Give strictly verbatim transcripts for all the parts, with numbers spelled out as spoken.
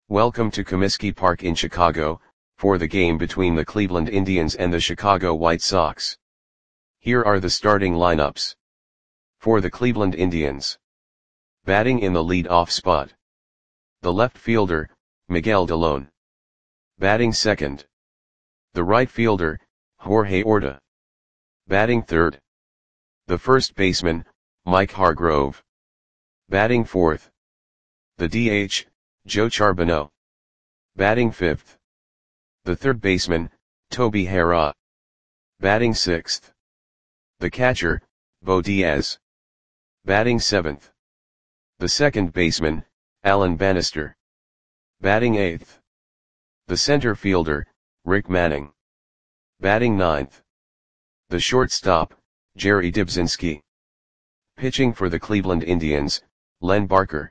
Welcome to Comiskey Park in Chicago, for the game between the Cleveland Indians and the Chicago White Sox. Here are the starting lineups. For the Cleveland Indians. Batting in the lead-off spot. The left fielder, Miguel Dalón. Batting second. The right fielder, Jorge Orta. Batting third. The first baseman, Mike Hargrove. Batting fourth. The D H, Joe Charbonneau. Batting fifth. The third baseman, Toby Harrah. Batting sixth. The catcher, Bo Diaz. Batting seventh. The second baseman, Alan Bannister. Batting eighth. The center fielder, Rick Manning. Batting ninth. The shortstop, Jerry Dybzinski. Pitching for the Cleveland Indians, Len Barker.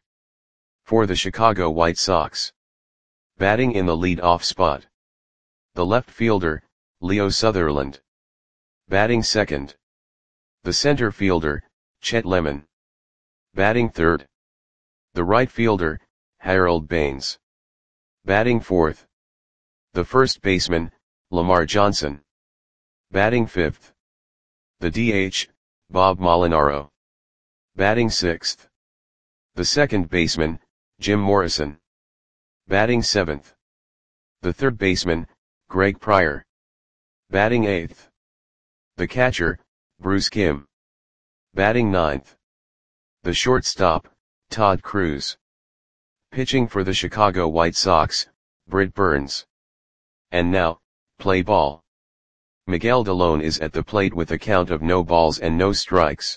For the Chicago White Sox. Batting in the lead-off spot. The left fielder, Leo Sutherland. Batting second. The center fielder, Chet Lemon. Batting third. The right fielder, Harold Baines. Batting fourth. The first baseman, Lamar Johnson. Batting fifth. The D H, Bob Molinaro. Batting sixth. The second baseman, Jim Morrison. Batting seventh. The third baseman, Greg Pryor. Batting eighth. The catcher, Bruce Kim. Batting ninth. The shortstop, Todd Cruz. Pitching for the Chicago White Sox, Britt Burns. And now, play ball. Miguel Dalón is at the plate with a count of no balls and no strikes.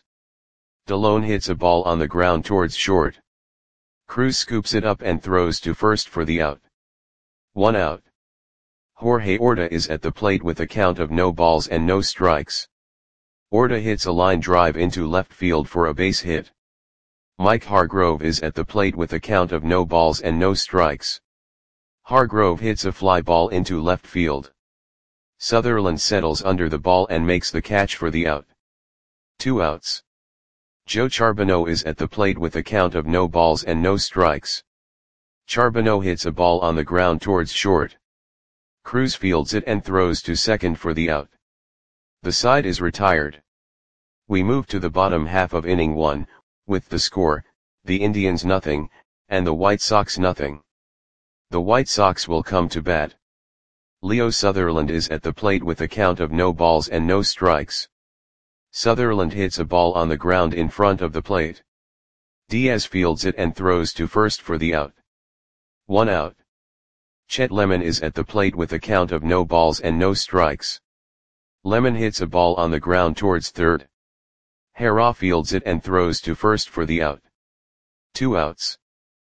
Dalón hits a ball on the ground towards short. Cruz scoops it up and throws to first for the out. One out. Jorge Orta is at the plate with a count of no balls and no strikes. Orta hits a line drive into left field for a base hit. Mike Hargrove is at the plate with a count of no balls and no strikes. Hargrove hits a fly ball into left field. Sutherland settles under the ball and makes the catch for the out. Two outs. Joe Charbonneau is at the plate with a count of no balls and no strikes. Charbonneau hits a ball on the ground towards short. Cruz fields it and throws to second for the out. The side is retired. We move to the bottom half of inning one, with the score, the Indians nothing, and the White Sox nothing. The White Sox will come to bat. Leo Sutherland is at the plate with a count of no balls and no strikes. Sutherland hits a ball on the ground in front of the plate. Diaz fields it and throws to first for the out. One out. Chet Lemon is at the plate with a count of no balls and no strikes. Lemon hits a ball on the ground towards third. Harrah fields it and throws to first for the out. Two outs.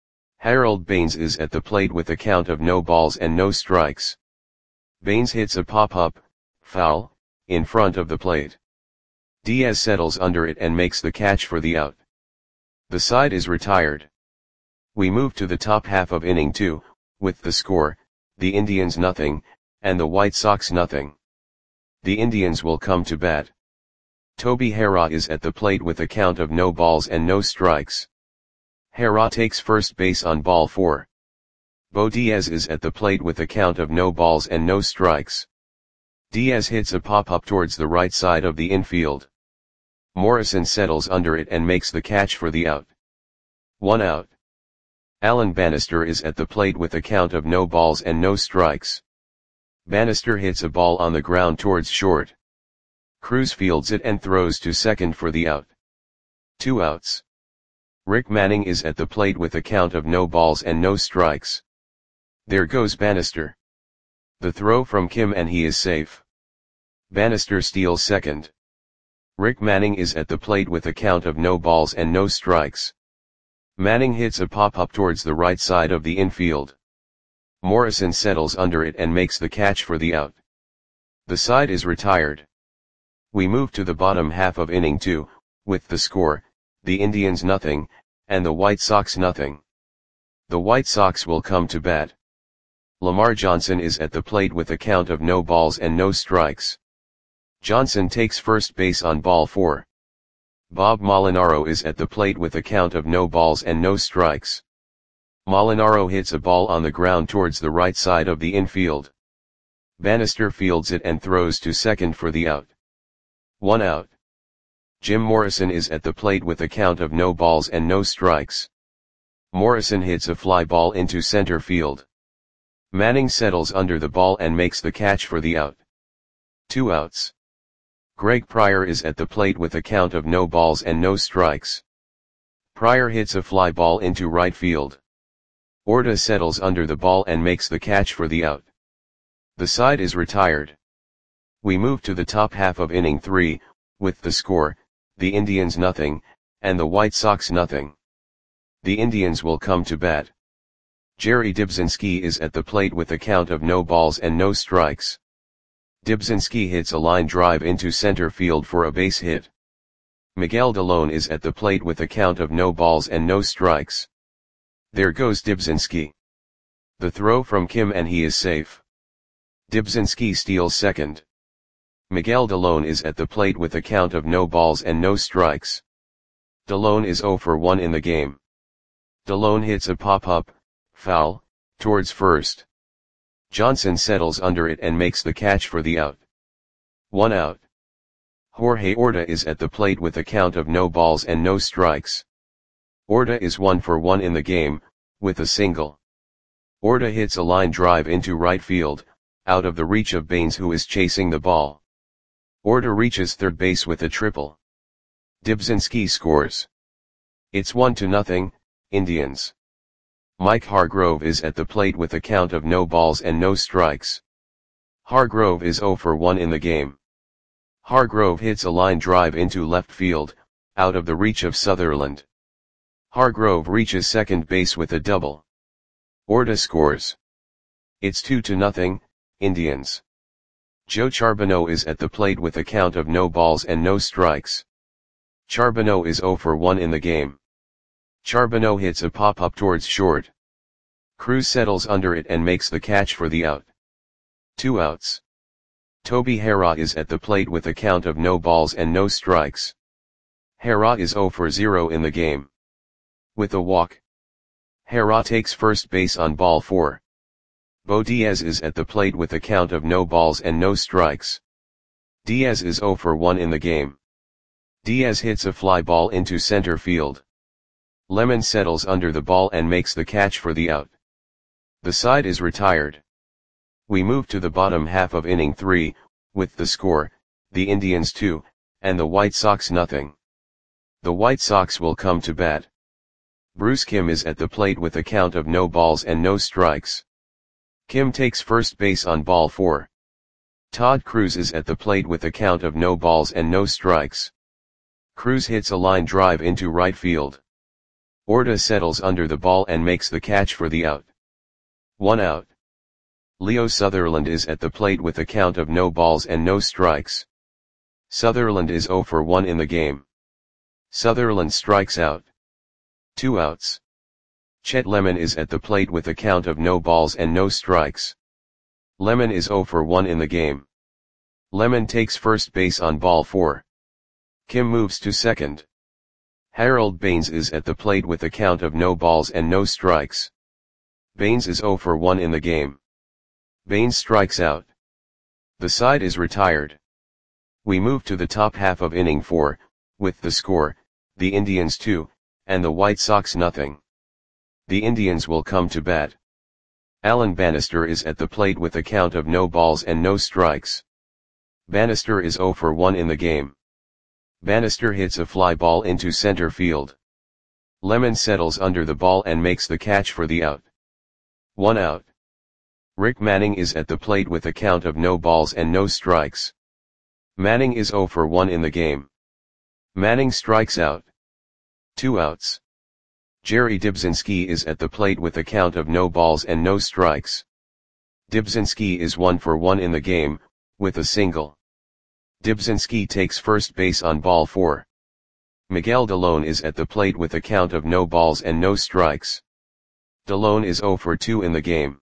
Harold Baines is at the plate with a count of no balls and no strikes. Baines hits a pop-up, foul, in front of the plate. Diaz settles under it and makes the catch for the out. The side is retired. We move to the top half of inning two, with the score, the Indians nothing, and the White Sox nothing. The Indians will come to bat. Toby Harrah is at the plate with a count of no balls and no strikes. Harrah takes first base on ball four. Bo Diaz is at the plate with a count of no balls and no strikes. Diaz hits a pop-up towards the right side of the infield. Morrison settles under it and makes the catch for the out. One out. Alan Bannister is at the plate with a count of no balls and no strikes. Bannister hits a ball on the ground towards short. Cruz fields it and throws to second for the out. Two outs. Rick Manning is at the plate with a count of no balls and no strikes. There goes Bannister. The throw from Kim and he is safe. Bannister steals second. Rick Manning is at the plate with a count of no balls and no strikes. Manning hits a pop-up towards the right side of the infield. Morrison settles under it and makes the catch for the out. The side is retired. We move to the bottom half of inning two, with the score, the Indians nothing, and the White Sox nothing. The White Sox will come to bat. Lamar Johnson is at the plate with a count of no balls and no strikes. Johnson takes first base on ball four. Bob Molinaro is at the plate with a count of no balls and no strikes. Molinaro hits a ball on the ground towards the right side of the infield. Bannister fields it and throws to second for the out. One out. Jim Morrison is at the plate with a count of no balls and no strikes. Morrison hits a fly ball into center field. Manning settles under the ball and makes the catch for the out. Two outs. Greg Pryor is at the plate with a count of no balls and no strikes. Pryor hits a fly ball into right field. Orta settles under the ball and makes the catch for the out. The side is retired. We move to the top half of inning three, with the score, the Indians nothing, and the White Sox nothing. The Indians will come to bat. Jerry Dybzinski is at the plate with a count of no balls and no strikes. Dybzinski hits a line drive into center field for a base hit. Miguel Dalone is at the plate with a count of no balls and no strikes. There goes Dybzinski. The throw from Kim and he is safe. Dybzinski steals second. Miguel Dalone is at the plate with a count of no balls and no strikes. Dalone is oh for one in the game. Dalone hits a pop-up, foul, towards first. Johnson settles under it and makes the catch for the out. One out. Jorge Orta is at the plate with a count of no balls and no strikes. Orta is one for one in the game, with a single. Orta hits a line drive into right field, out of the reach of Baines who is chasing the ball. Orta reaches third base with a triple. Dybzinski scores. It's one to nothing, Indians. Mike Hargrove is at the plate with a count of no balls and no strikes. Hargrove is oh for one in the game. Hargrove hits a line drive into left field, out of the reach of Sutherland. Hargrove reaches second base with a double. Orta scores. It's two to nothing, Indians. Joe Charbonneau is at the plate with a count of no balls and no strikes. Charbonneau is oh for one in the game. Charbonneau hits a pop-up towards short. Cruz settles under it and makes the catch for the out. Two outs. Toby Harrah is at the plate with a count of no balls and no strikes. Harrah is oh for zero in the game. With a walk. Harrah takes first base on ball four. Bo Diaz is at the plate with a count of no balls and no strikes. Diaz is oh for one in the game. Diaz hits a fly ball into center field. Lemon settles under the ball and makes the catch for the out. The side is retired. We move to the bottom half of inning three, with the score, the Indians two, and the White Sox nothing. The White Sox will come to bat. Bruce Kim is at the plate with a count of no balls and no strikes. Kim takes first base on ball four. Todd Cruz is at the plate with a count of no balls and no strikes. Cruz hits a line drive into right field. Orta settles under the ball and makes the catch for the out. One out. Leo Sutherland is at the plate with a count of no balls and no strikes. Sutherland is oh for one in the game. Sutherland strikes out. Two outs. Chet Lemon is at the plate with a count of no balls and no strikes. Lemon is oh for one in the game. Lemon takes first base on ball four. Kim moves to second. Harold Baines is at the plate with a count of no balls and no strikes. Baines is oh for one in the game. Baines strikes out. The side is retired. We move to the top half of inning four, with the score, the Indians two, and the White Sox nothing. The Indians will come to bat. Alan Bannister is at the plate with a count of no balls and no strikes. Bannister is oh for one in the game. Bannister hits a fly ball into center field. Lemon settles under the ball and makes the catch for the out. One out. Rick Manning is at the plate with a count of no balls and no strikes. Manning is oh for one in the game. Manning strikes out. Two outs. Jerry Dybzinski is at the plate with a count of no balls and no strikes. Dybzinski is one for one in the game, with a single. Dybzinski takes first base on ball four. Miguel Dalone is at the plate with a count of no balls and no strikes. Dalone is oh for two in the game.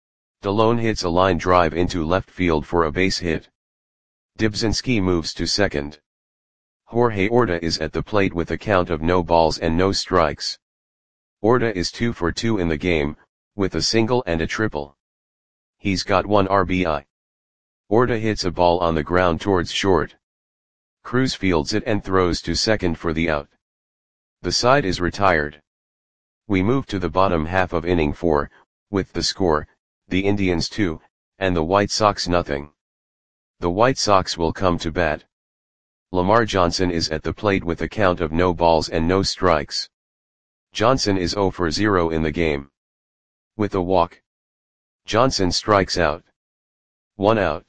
Dalone hits a line drive into left field for a base hit. Dybzinski moves to second. Jorge Orta is at the plate with a count of no balls and no strikes. Orta is two for two in the game, with a single and a triple. He's got one R B I. Orta hits a ball on the ground towards short. Cruz fields it and throws to second for the out. The side is retired. We move to the bottom half of inning four, with the score, the Indians two, and the White Sox nothing. The White Sox will come to bat. Lamar Johnson is at the plate with a count of no balls and no strikes. Johnson is zero for zero in the game. With a walk, Johnson strikes out. One out.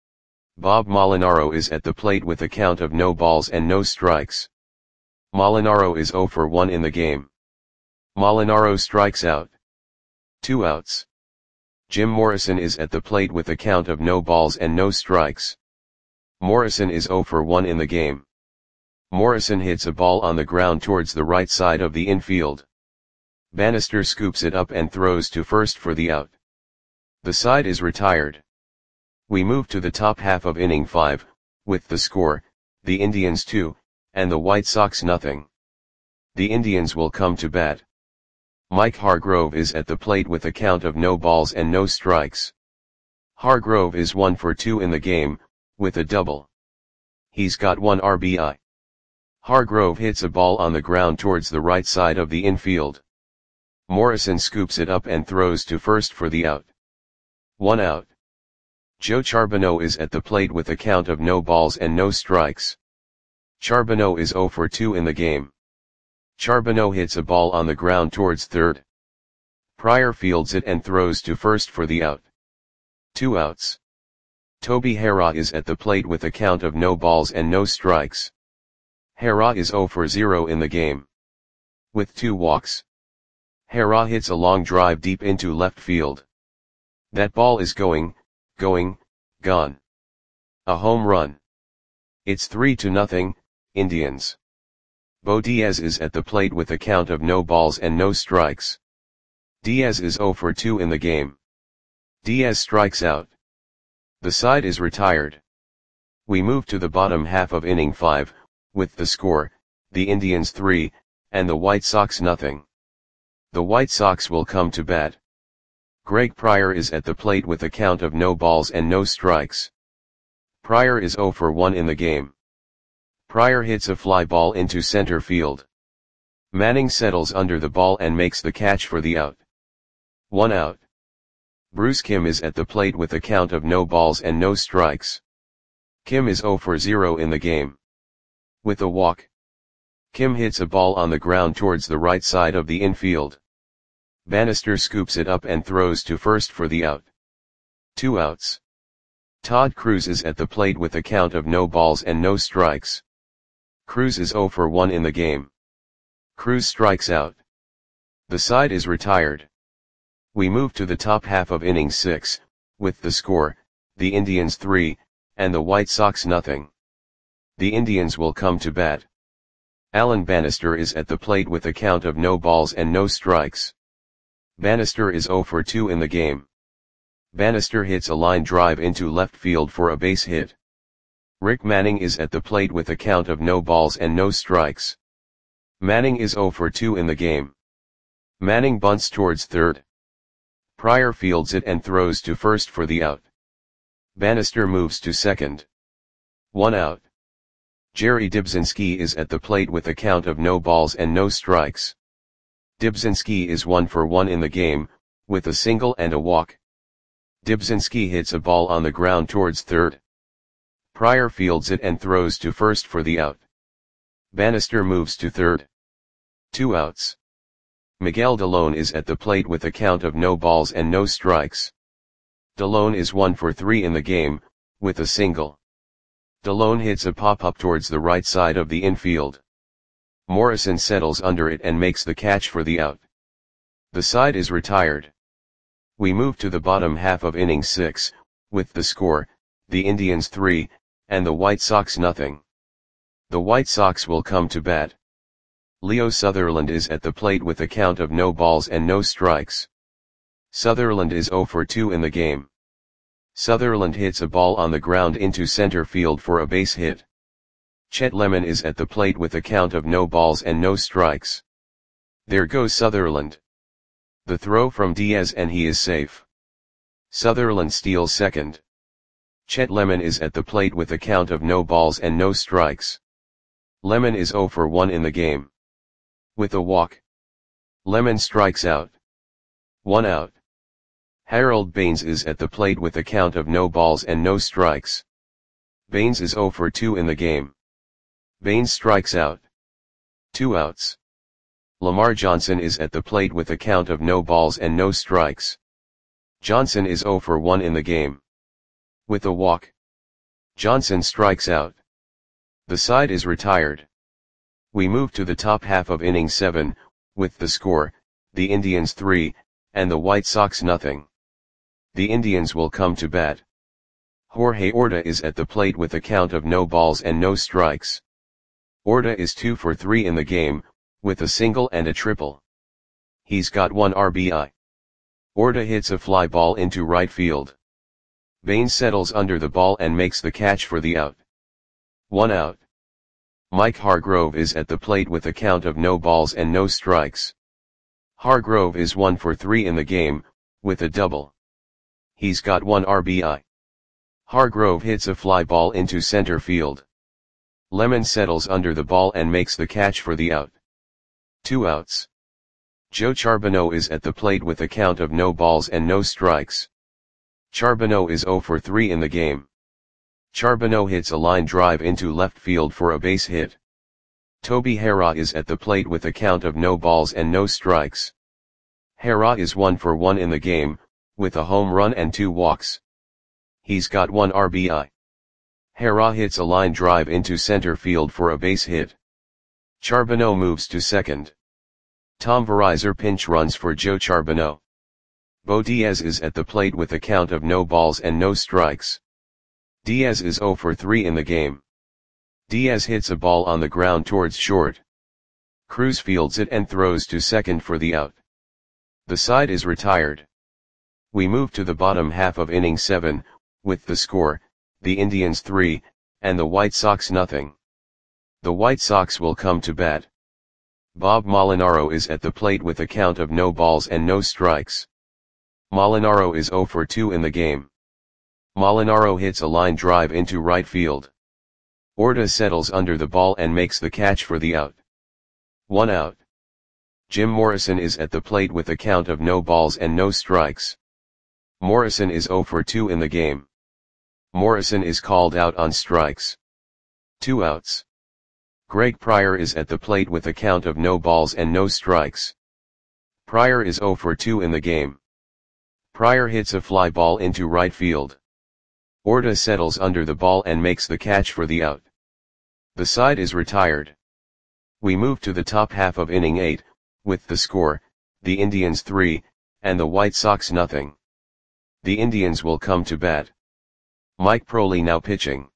Bob Molinaro is at the plate with a count of no balls and no strikes. Molinaro is zero for one in the game. Molinaro strikes out. Two outs. Jim Morrison is at the plate with a count of no balls and no strikes. Morrison is zero for one in the game. Morrison hits a ball on the ground towards the right side of the infield. Bannister scoops it up and throws to first for the out. The side is retired. We move to the top half of inning five, with the score, the Indians two, and the White Sox nothing. The Indians will come to bat. Mike Hargrove is at the plate with a count of no balls and no strikes. Hargrove is one for two in the game, with a double. He's got one R B I. Hargrove hits a ball on the ground towards the right side of the infield. Morrison scoops it up and throws to first for the out. One out. Joe Charbonneau is at the plate with a count of no balls and no strikes. Charbonneau is zero for two in the game. Charbonneau hits a ball on the ground towards third. Pryor fields it and throws to first for the out. Two outs. Toby Harrah is at the plate with a count of no balls and no strikes. Harrah is zero for zero in the game. With two walks, Harrah hits a long drive deep into left field. That ball is going, going, gone. A home run. It's three to nothing, Indians. Bo Diaz is at the plate with a count of no balls and no strikes. Diaz is zero for two in the game. Diaz strikes out. The side is retired. We move to the bottom half of inning five, with the score, the Indians three, and the White Sox nothing. The White Sox will come to bat. Greg Pryor is at the plate with a count of no balls and no strikes. Pryor is zero for one in the game. Pryor hits a fly ball into center field. Manning settles under the ball and makes the catch for the out. One out. Bruce Kim is at the plate with a count of no balls and no strikes. Kim is zero for zero in the game. With a walk, Kim hits a ball on the ground towards the right side of the infield. Bannister scoops it up and throws to first for the out. Two outs. Todd Cruz is at the plate with a count of no balls and no strikes. Cruz is zero for one in the game. Cruz strikes out. The side is retired. We move to the top half of inning six, with the score, the Indians three, and the White Sox nothing. The Indians will come to bat. Alan Bannister is at the plate with a count of no balls and no strikes. Bannister is zero for two in the game. Bannister hits a line drive into left field for a base hit. Rick Manning is at the plate with a count of no balls and no strikes. Manning is zero for two in the game. Manning bunts towards third. Pryor fields it and throws to first for the out. Bannister moves to second. One out. Jerry Dybzinski is at the plate with a count of no balls and no strikes. Dybzinski is one for one in the game, with a single and a walk. Dybzinski hits a ball on the ground towards third. Pryor fields it and throws to first for the out. Bannister moves to third. Two outs. Miguel Delone is at the plate with a count of no balls and no strikes. Delone is one for three in the game, with a single. Delone hits a pop-up towards the right side of the infield. Morrison settles under it and makes the catch for the out. The side is retired. We move to the bottom half of inning six, with the score, the Indians three, and the White Sox nothing. The White Sox will come to bat. Leo Sutherland is at the plate with a count of no balls and no strikes. Sutherland is zero for two in the game. Sutherland hits a ball on the ground into center field for a base hit. Chet Lemon is at the plate with a count of no balls and no strikes. There goes Sutherland. The throw from Diaz and he is safe. Sutherland steals second. Chet Lemon is at the plate with a count of no balls and no strikes. Lemon is zero for one in the game. With a walk, Lemon strikes out. One out. Harold Baines is at the plate with a count of no balls and no strikes. Baines is zero for two in the game. Baines strikes out. Two outs. Lamar Johnson is at the plate with a count of no balls and no strikes. Johnson is zero for one in the game. With a walk, Johnson strikes out. The side is retired. We move to the top half of inning seven, with the score, the Indians three, and the White Sox nothing. The Indians will come to bat. Jorge Orta is at the plate with a count of no balls and no strikes. Orta is two for three in the game, with a single and a triple. He's got one R B I. Orta hits a fly ball into right field. Baines settles under the ball and makes the catch for the out. One out. Mike Hargrove is at the plate with a count of no balls and no strikes. Hargrove is one for three in the game, with a double. He's got one R B I. Hargrove hits a fly ball into center field. Lemon settles under the ball and makes the catch for the out. Two outs. Joe Charbonneau is at the plate with a count of no balls and no strikes. Charbonneau is zero for three in the game. Charbonneau hits a line drive into left field for a base hit. Toby Harrah is at the plate with a count of no balls and no strikes. Harrah is one for one in the game, with a home run and two walks. He's got one R B I. Harrah hits a line drive into center field for a base hit. Charbonneau moves to second. Tom Verizor pinch runs for Joe Charbonneau. Bo Diaz is at the plate with a count of no balls and no strikes. Diaz is zero for three in the game. Diaz hits a ball on the ground towards short. Cruz fields it and throws to second for the out. The side is retired. We move to the bottom half of inning seven, with the score, the Indians three, and the White Sox nothing. The White Sox will come to bat. Bob Molinaro is at the plate with a count of no balls and no strikes. Molinaro is zero for two in the game. Molinaro hits a line drive into right field. Orta settles under the ball and makes the catch for the out. One out. Jim Morrison is at the plate with a count of no balls and no strikes. Morrison is zero for two in the game. Morrison is called out on strikes. Two outs. Greg Pryor is at the plate with a count of no balls and no strikes. Pryor is zero for two in the game. Pryor hits a fly ball into right field. Orta settles under the ball and makes the catch for the out. The side is retired. We move to the top half of inning eight, with the score, the Indians three, and the White Sox nothing. The Indians will come to bat. Mike Proley now pitching.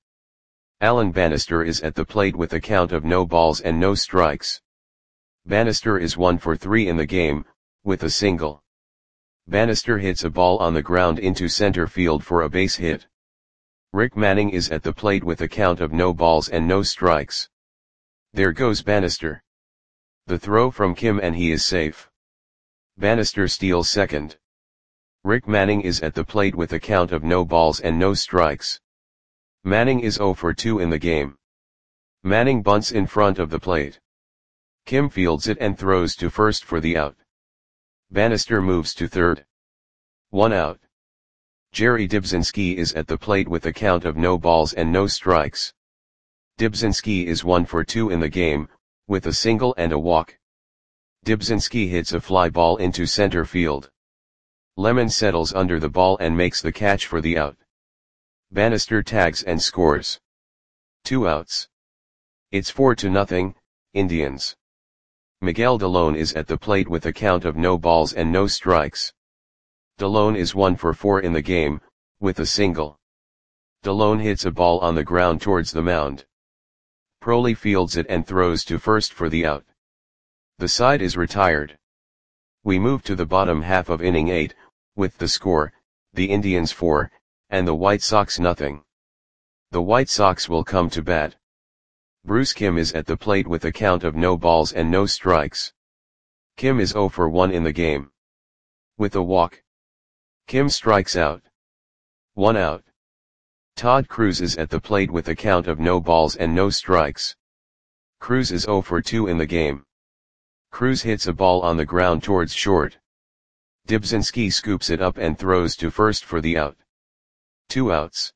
Alan Bannister is at the plate with a count of no balls and no strikes. Bannister is one for three in the game, with a single. Bannister hits a ball on the ground into center field for a base hit. Rick Manning is at the plate with a count of no balls and no strikes. There goes Bannister. The throw from Kim and he is safe. Bannister steals second. Rick Manning is at the plate with a count of no balls and no strikes. Manning is zero for two in the game. Manning bunts in front of the plate. Kim fields it and throws to first for the out. Bannister moves to third. One out. Jerry Dibzinski is at the plate with a count of no balls and no strikes. Dibzinski is one for two in the game, with a single and a walk. Dibzinski hits a fly ball into center field. Lemon settles under the ball and makes the catch for the out. Bannister tags and scores. Two outs. It's four to nothing, Indians. Miguel Delone is at the plate with a count of no balls and no strikes. Delone is one for four in the game, with a single. Delone hits a ball on the ground towards the mound. Proley fields it and throws to first for the out. The side is retired. We move to the bottom half of inning eight, with the score, the Indians four, and the White Sox nothing. The White Sox will come to bat. Bruce Kim is at the plate with a count of no balls and no strikes. Kim is zero for one in the game. With a walk, Kim strikes out. One out. Todd Cruz is at the plate with a count of no balls and no strikes. Cruz is zero for two in the game. Cruz hits a ball on the ground towards short. Dibzinski scoops it up and throws to first for the out. Two outs.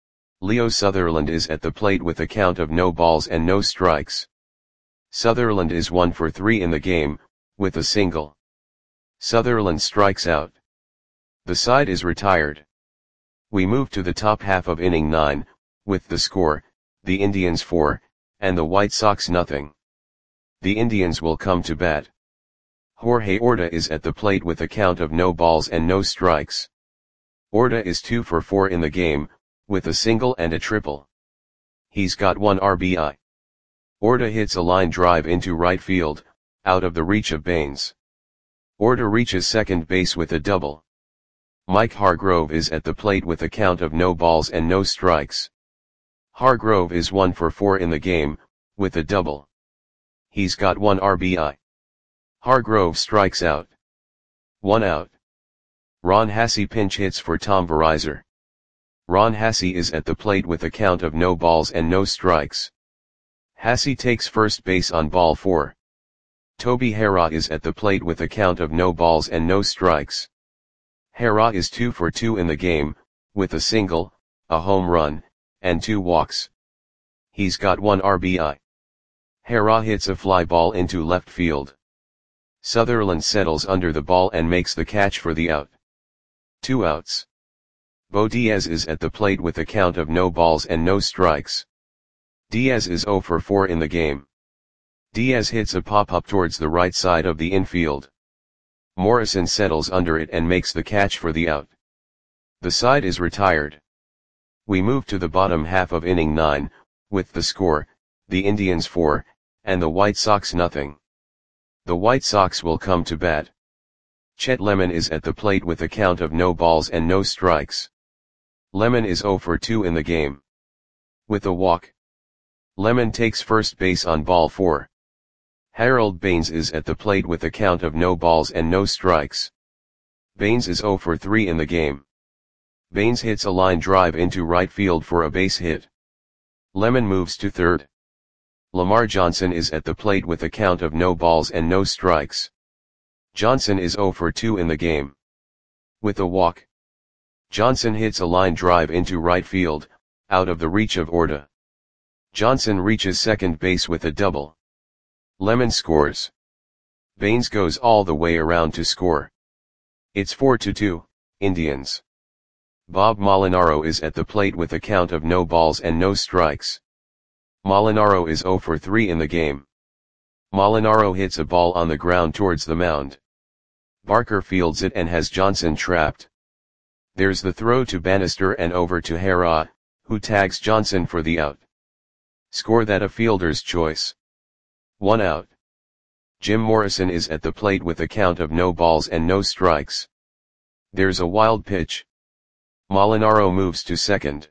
Leo Sutherland is at the plate with a count of no balls and no strikes. Sutherland is one for three in the game, with a single. Sutherland strikes out. The side is retired. We move to the top half of inning nine, with the score, the Indians four, and the White Sox nothing. The Indians will come to bat. Jorge Orta is at the plate with a count of no balls and no strikes. Orta is two for four in the game, with a single and a triple. He's got one R B I. Orta hits a line drive into right field, out of the reach of Baines. Orta reaches second base with a double. Mike Hargrove is at the plate with a count of no balls and no strikes. Hargrove is one for four in the game, with a double. He's got one R B I. Hargrove strikes out. One out. Ron Hassey pinch hits for Tom Verizon. Ron Hassey is at the plate with a count of no balls and no strikes. Hassey takes first base on ball four. Toby Harrah is at the plate with a count of no balls and no strikes. Harrah is two for two in the game, with a single, a home run, and two walks. He's got one R B I. Harrah hits a fly ball into left field. Sutherland settles under the ball and makes the catch for the out. Two outs. Bo Diaz is at the plate with a count of no balls and no strikes. Diaz is zero for four in the game. Diaz hits a pop-up towards the right side of the infield. Morrison settles under it and makes the catch for the out. The side is retired. We move to the bottom half of inning nine, with the score, the Indians four, and the White Sox nothing. The White Sox will come to bat. Chet Lemon is at the plate with a count of no balls and no strikes. Lemon is zero for two in the game. With a walk, Lemon takes first base on ball four. Harold Baines is at the plate with a count of no balls and no strikes. Baines is zero for three in the game. Baines hits a line drive into right field for a base hit. Lemon moves to third. Lamar Johnson is at the plate with a count of no balls and no strikes. Johnson is zero for two in the game. With a walk, Johnson hits a line drive into right field, out of the reach of Orta. Johnson reaches second base with a double. Lemon scores. Baines goes all the way around to score. It's four to two, Indians. Bob Molinaro is at the plate with a count of no balls and no strikes. Molinaro is zero for three in the game. Molinaro hits a ball on the ground towards the mound. Barker fields it and has Johnson trapped. There's the throw to Bannister and over to Harrah, who tags Johnson for the out. Score that a fielder's choice. One out. Jim Morrison is at the plate with a count of no balls and no strikes. There's a wild pitch. Molinaro moves to second.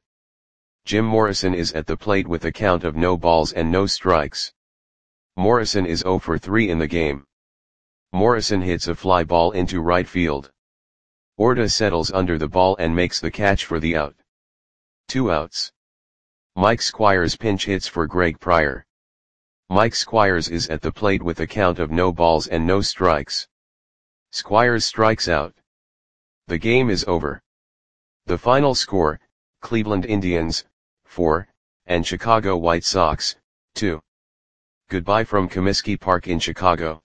Jim Morrison is at the plate with a count of no balls and no strikes. Morrison is zero for three in the game. Morrison hits a fly ball into right field. Orta settles under the ball and makes the catch for the out. Two outs. Mike Squires pinch hits for Greg Pryor. Mike Squires is at the plate with a count of no balls and no strikes. Squires strikes out. The game is over. The final score, Cleveland Indians, four, and Chicago White Sox, two. Goodbye from Comiskey Park in Chicago.